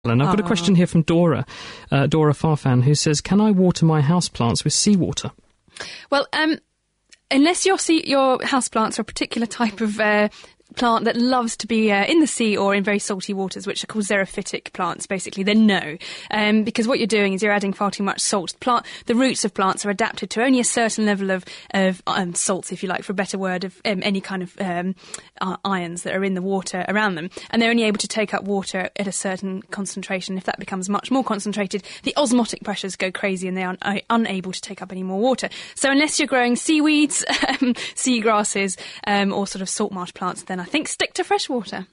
And I've got a question here from Dora Farfan, who says, can I water my houseplants with seawater? Well, unless your houseplants are a particular type of plant that loves to be in the sea or in very salty waters, which are called xerophytic plants, basically, then no. Because what you're doing is you're adding far too much salt. The roots of plants are adapted to only a certain level of salts, if you like, for a better word, of any kind of ions that are in the water around them. And they're only able to take up water at a certain concentration. If that becomes much more concentrated, the osmotic pressures go crazy and they are unable to take up any more water. So unless you're growing seaweeds, seagrasses, or sort of salt marsh plants, then I think stick to fresh water.